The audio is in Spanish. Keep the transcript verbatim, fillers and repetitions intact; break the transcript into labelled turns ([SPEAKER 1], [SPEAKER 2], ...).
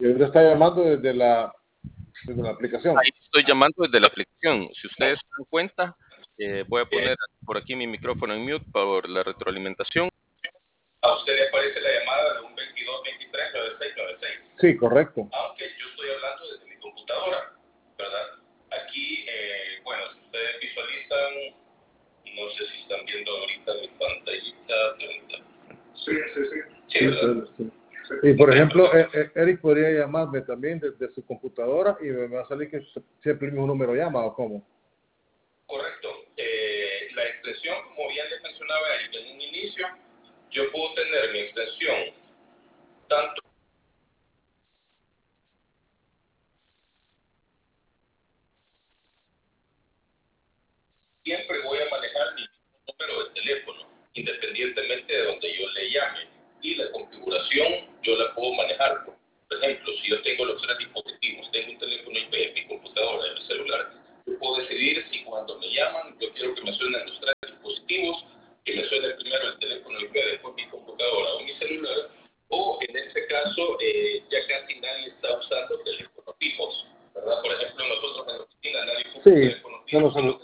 [SPEAKER 1] Y usted está llamando desde la, desde la aplicación.
[SPEAKER 2] Ahí estoy llamando desde la aplicación. Si ustedes se dan cuenta, eh, voy a poner por aquí mi micrófono en mute por la retroalimentación. A usted le aparece la llamada de un veintidós veintitrés noventa y seis noventa y seis.
[SPEAKER 1] Sí, correcto.
[SPEAKER 2] Aunque yo estoy hablando desde mi computadora, ¿verdad? Aquí, eh, bueno, si ustedes visualizan, no sé si están viendo ahorita mi pantallita.
[SPEAKER 3] Sí, sí, sí.
[SPEAKER 2] Sí, ¿verdad?
[SPEAKER 1] Sí, sí. Y por ejemplo, eh, eh, Eric podría llamarme también desde su computadora y me va a salir que siempre el mismo número llama, ¿o cómo?
[SPEAKER 2] Correcto. Eh, la extensión, como bien les mencionaba Eric en un inicio, yo puedo tener mi extensión tanto siempre voy a manejar mi número de teléfono, independientemente de donde yo le llame. Y la configuración yo la puedo manejar. Por ejemplo, si yo tengo los tres dispositivos, tengo un teléfono I P, mi computadora y mi celular, yo puedo decidir si cuando me llaman yo quiero que me suenen los tres dispositivos, que me suene primero el teléfono I P, después mi computadora o mi celular, o en este caso eh, ya casi nadie está usando teléfonos fijos, ¿verdad? Por ejemplo, nosotros en la oficina nadie usa
[SPEAKER 1] Sí,
[SPEAKER 2] teléfonos fijos,
[SPEAKER 1] solo,